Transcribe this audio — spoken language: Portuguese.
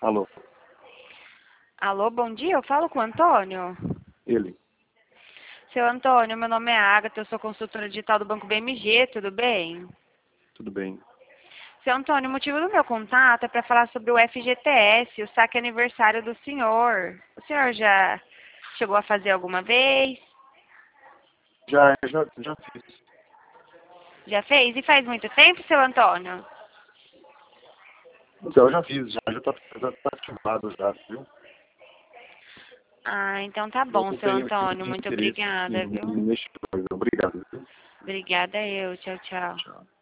Alô, Alô, bom dia, eu falo com o Antônio. ele. Seu Antônio, meu nome é Agatha, eu sou consultora digital do Banco BMG, tudo bem? Tudo bem? Seu Antônio, o motivo do meu contato é para falar sobre o FGTS, o saque aniversário do senhor. O senhor já chegou a fazer alguma vez? Já fiz. Já fez? E faz muito tempo, seu Antônio? Então, eu já fiz, já tá ativado já, viu? Ah, então tá Eu bom, não seu tenho Antônio, muito interesse obrigada, viu? neste coisa. Obrigado, viu? Obrigada eu, tchau, tchau. Tchau.